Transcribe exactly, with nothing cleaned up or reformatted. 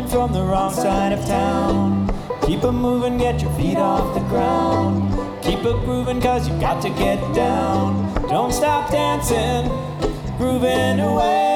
coming from the wrong side of town. Keep it moving, get your feet off the ground. Keep it grooving, cause you got to get down. Don't stop dancing, grooving away.